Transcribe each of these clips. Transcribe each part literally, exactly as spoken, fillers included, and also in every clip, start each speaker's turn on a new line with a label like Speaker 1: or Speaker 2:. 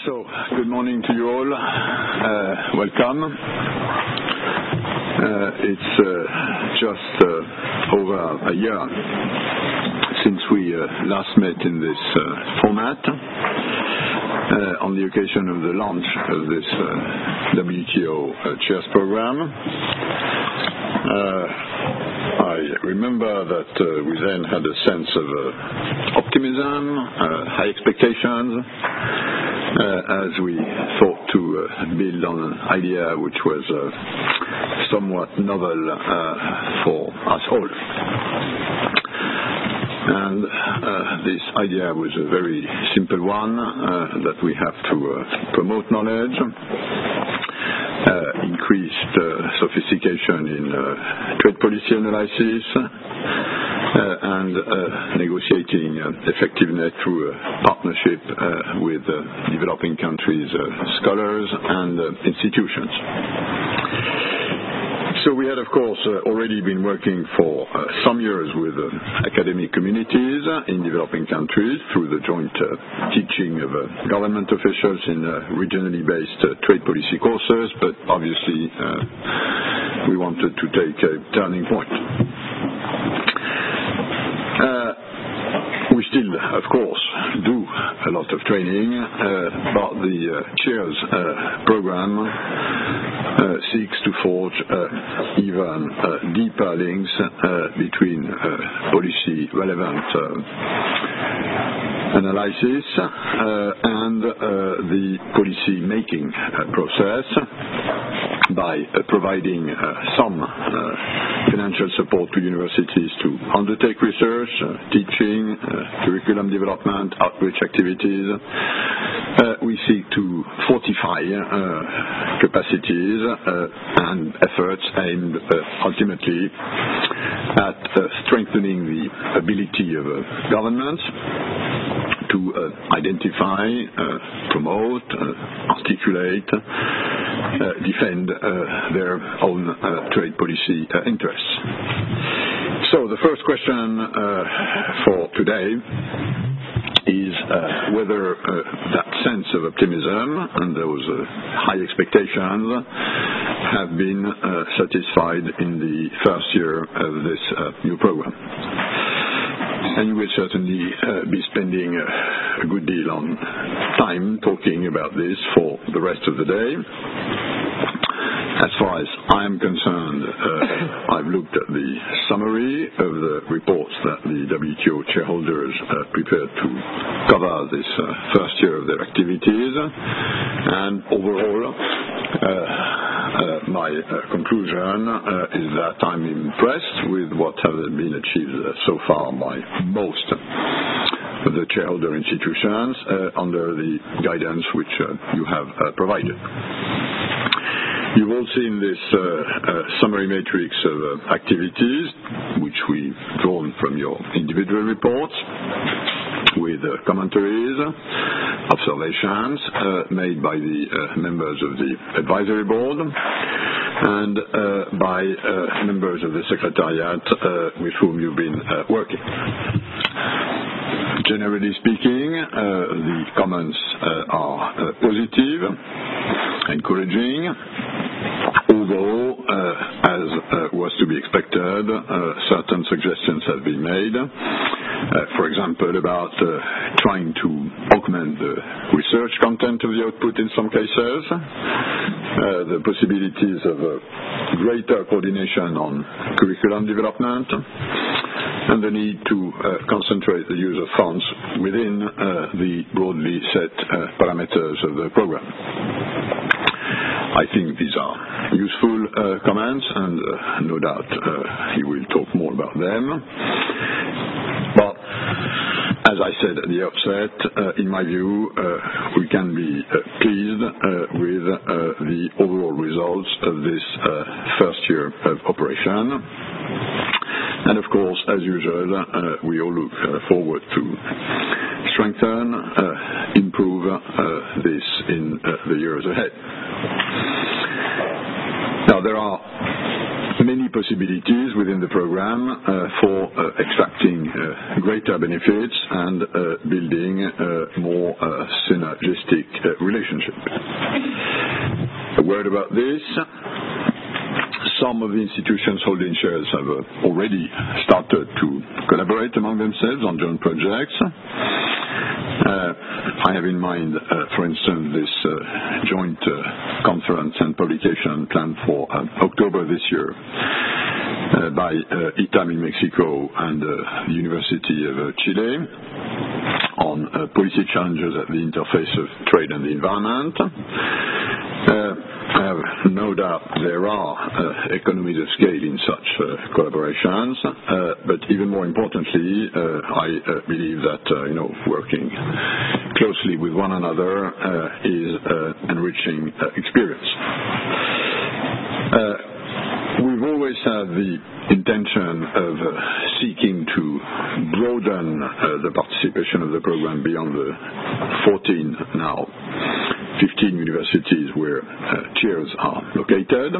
Speaker 1: So, good morning to you all. Uh, welcome. Uh, it's uh, just uh, over a year since we uh, last met in this uh, format uh, on the occasion of the launch of this uh, W T O uh, Chairs program. Uh, I remember that uh, we then had a sense of uh, optimism, uh, high expectations, uh, as we thought to uh, build on an idea which was uh, somewhat novel uh, for us all. And uh, this idea was a very simple one, uh, that we have to uh, promote knowledge, Uh, increased uh, sophistication in uh, trade policy analysis, uh, and uh, negotiating uh, effectiveness through a partnership uh, with uh, developing countries' uh, scholars and uh, institutions. So we had, of course, uh, already been working for uh, some years with uh, academic communities uh, in developing countries through the joint uh, teaching of uh, government officials in uh, regionally based uh, trade policy courses, but obviously uh, we wanted to take a turning point. Uh, we still, of course, do a lot of training, uh, but the uh, Chairs uh, program Uh, seeks to forge uh, even uh, deeper links uh, between uh, policy relevant uh, analysis uh, and uh, the policy making uh, process by uh, providing uh, some uh, financial support to universities to undertake research, uh, teaching, uh, curriculum development, outreach activities. Uh, we seek to fortify uh, capacities uh, and efforts aimed uh, ultimately at uh, strengthening the ability of uh, governments to uh, identify, uh, promote, uh, articulate, uh, defend uh, their own uh, trade policy uh, interests. So the first question uh, for today is uh, whether uh, that sense of optimism and those uh, high expectations have been uh, satisfied in the first year of this uh, new program. And you will certainly uh, be spending uh, a good deal on time talking about this for the rest of the day. As far as I am concerned, uh, I've looked at the summary of the reports that the W T O shareholders uh, prepared to cover this uh, first year of their activities, and overall, uh, uh, my uh, conclusion uh, is that I'm impressed with what has been achieved uh, so far by most of the shareholder institutions uh, under the guidance which uh, you have uh, provided. You've all seen this uh, uh, summary matrix of uh, activities, which we've drawn from your individual reports, with uh, commentaries, observations uh, made by the uh, members of the advisory board and uh, by uh, members of the secretariat uh, with whom you've been uh, working. Generally speaking, uh, the comments uh, are uh, positive, encouraging, although, uh, as uh, was to be expected, uh, certain suggestions have been made, uh, for example, about uh, trying to augment the research content of the output in some cases, uh, the possibilities of uh, greater coordination on curriculum development, and the need to uh, concentrate the use of funds within uh, the broadly set uh, parameters of the program. I think these are useful uh, comments, and uh, no doubt uh, he will talk more about them. But as I said at the outset, uh, in my view, uh, we can be uh, pleased uh, with uh, the overall results of this uh, first year of operation. And of course, as usual, uh, we all look uh, forward to strengthen, uh, improve uh, this in uh, the years ahead. Now, there are many possibilities within the program uh, for uh, extracting uh, greater benefits and uh, building a more uh, synergistic uh, relationship. A word about this. Some of the institutions holding shares have uh, already started to collaborate among themselves on joint projects. Uh, I have in mind, uh, for instance, this uh, joint uh, conference and publication planned for uh, October this year uh, by uh, I T A M in Mexico and uh, the University of uh, Chile on uh, policy challenges at the interface of trade and the environment. Uh, I have no doubt there are uh, economies of scale in such uh, collaborations, uh, but even more importantly, uh, I uh, believe that uh, you know working closely with one another uh, is uh, enriching uh, experience. Uh, we've always had the intention of uh, seeking to broaden uh, the participation of the program beyond the fourteen now. fifteen universities where uh, chairs are located.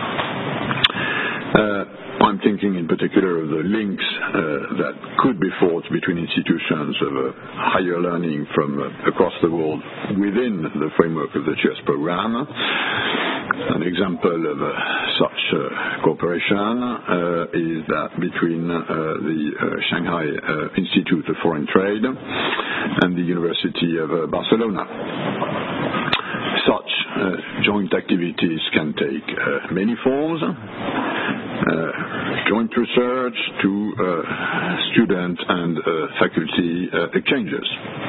Speaker 1: Uh, I'm thinking in particular of the links uh, that could be forged between institutions of uh, higher learning from uh, across the world within the framework of the chairs program. An example of uh, such uh, cooperation uh, is that between uh, the uh, Shanghai uh, Institute of Foreign Trade and the University of uh, Barcelona. Such uh, joint activities can take uh, many forms, uh, joint research to uh, student and uh, faculty uh, exchanges.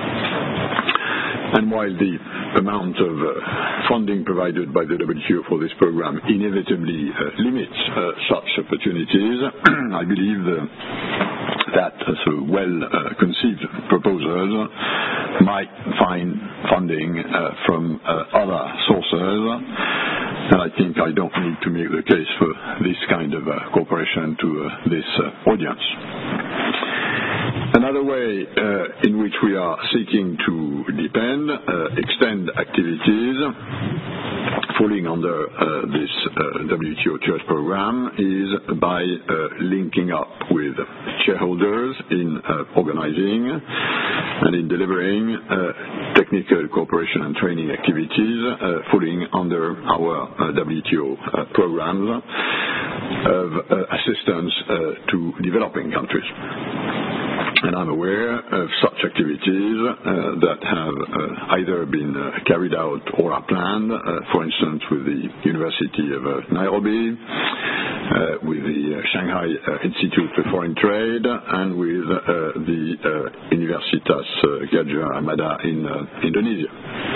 Speaker 1: And while the amount of uh, funding provided by the W T O for this program inevitably uh, limits uh, such opportunities, I believe the, that uh, so well-conceived uh, proposals might find funding uh, from uh, other sources, and I think I don't need to make the case for this kind of uh, cooperation to uh, this uh, audience. Another way uh, in which we are seeking to depend, uh, extend activities falling under uh, this uh, W T O Chairs program is by uh, linking up with shareholders in uh, organizing and in delivering uh, technical cooperation and training activities uh, falling under our uh, W T O uh, programs of uh, assistance uh, to developing countries. And I'm aware of such activities uh, that have uh, either been uh, carried out or are planned, uh, for instance, with the University of uh, Nairobi, uh, with the uh, Shanghai uh, Institute for Foreign Trade, and with uh, the uh, Universitas uh, Gadjah Mada in uh, Indonesia.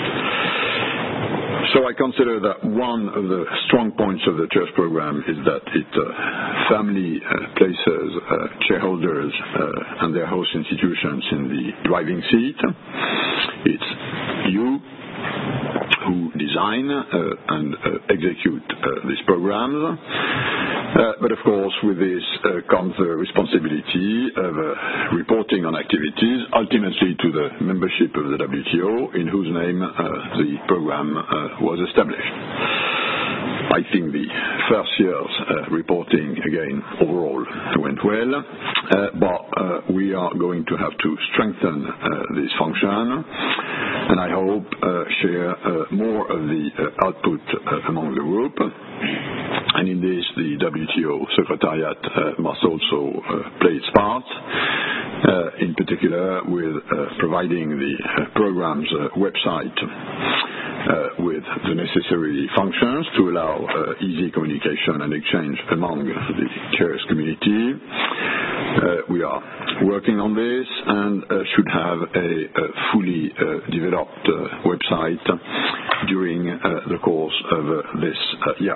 Speaker 1: So I consider that one of the strong points of the Chairs program is that it uh, firmly uh, places uh, shareholders uh, and their host institutions in the driving seat. It's you who design uh, and uh, execute uh, these programs. Uh, but of course, with this uh, comes the responsibility of uh, reporting on activities, ultimately to the membership of the W T O, in whose name uh, the program uh, was established. I think the first year's uh, reporting, again, overall went well, uh, but uh, we are going to have to strengthen uh, this function, and I hope uh, share uh, more of the uh, output uh, among the group. And in this, the W T O Secretariat uh, must also uh, play its part, uh, in particular with uh, providing the uh, program's uh, website uh, with the necessary functions to allow uh, easy communication and exchange among the chairs community. Uh, we are working on this and uh, should have a, a fully uh, developed uh, website during uh, the course of uh, this uh, year.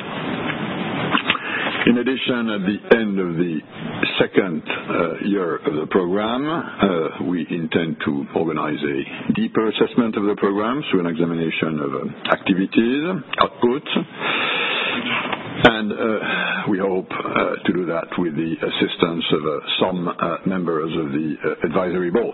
Speaker 1: In addition, at the end of the second uh, year of the program, uh, we intend to organize a deeper assessment of the program through an examination of uh, activities, outputs, and uh, we hope uh, to do that with the assistance of uh, some uh, members of the uh, advisory board.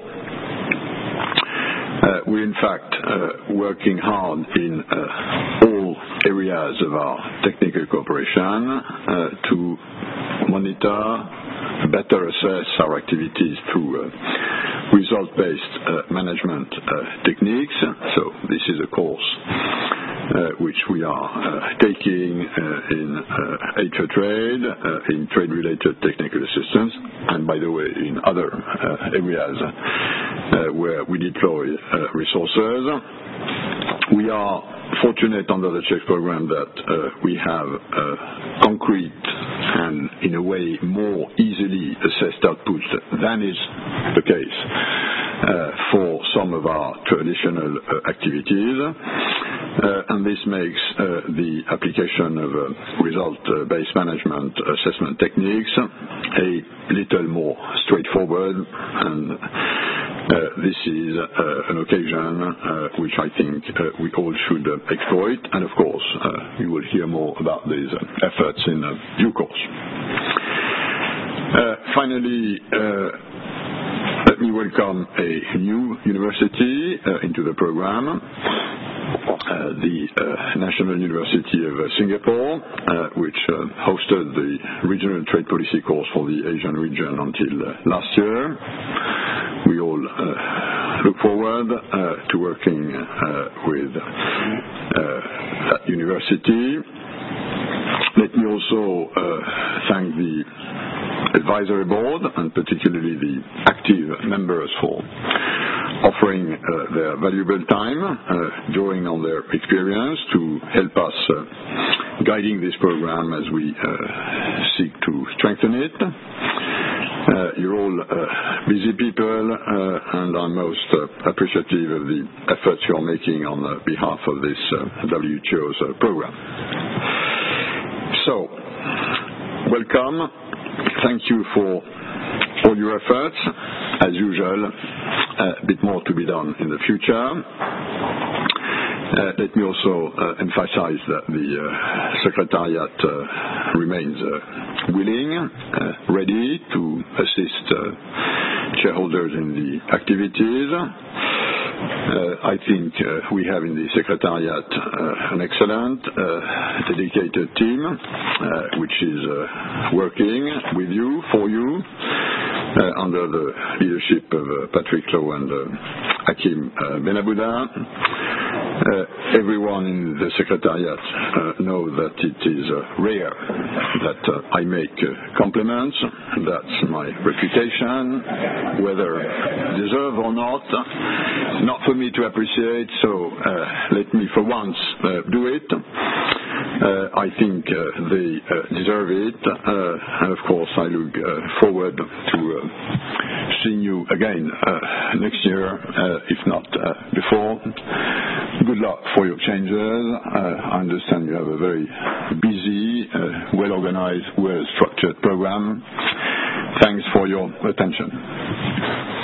Speaker 1: Uh, we're in fact uh, working hard in uh, all areas of our technical cooperation uh, to monitor, better assess our activities through uh, result-based uh, management uh, techniques. So this is a course uh, which we are uh, taking uh, in uh, H O Trade, uh, in trade-related technical assistance, and by the way, in other uh, areas uh, where we deploy uh, resources. We are fortunate under the CHECS program that uh, we have uh, concrete and, in a way, more easily assessed outputs than is the case uh, for some of our traditional uh, activities. Uh, and this makes uh, the application of uh, result-based management assessment techniques a little more straightforward, and uh, this is uh, an occasion uh, which I think uh, we all should uh, exploit, and of course uh, you will hear more about these uh, efforts in uh, due course. Uh, finally, uh, let me welcome a new university uh, into the program. Uh, the uh, National University of uh, Singapore, uh, which uh, hosted the Regional Trade Policy course for the Asian region until uh, last year. We all uh, look forward uh, to working uh, with uh, that university. Let me also uh, thank the advisory board, and particularly the active members, for offering uh, their valuable time, uh, drawing on their experience to help us uh, guiding this program as we uh, seek to strengthen it. Uh, you're all uh, busy people, uh, and I'm most uh, appreciative of the efforts you're making on uh, behalf of this uh, W H O's uh, program. So, welcome. Thank you for all your efforts. As usual, a bit more to be done in the future. Uh, let me also uh, emphasize that the uh, Secretariat uh, remains uh, willing, uh, ready to assist uh, shareholders in the activities. Uh, I think uh, we have in the Secretariat uh, an excellent, uh, dedicated team uh, which is uh, working with you, for you, uh, under the leadership of uh, Patrick Lowe and uh, Hakim uh, Benabouda. Uh, everyone in the Secretariat uh, knows that it is uh, rare that uh, I make uh, compliments. That's my reputation, whether deserved or not. Not for me to appreciate, so uh, let me for once uh, do it. Uh, I think uh, they uh, deserve it, uh, and of course I look uh, forward to uh, seeing you again uh, next year, uh, if not uh, before. Good luck for your changes. Uh, I understand you have a very busy, uh, well-organized, well-structured program. Thanks for your attention.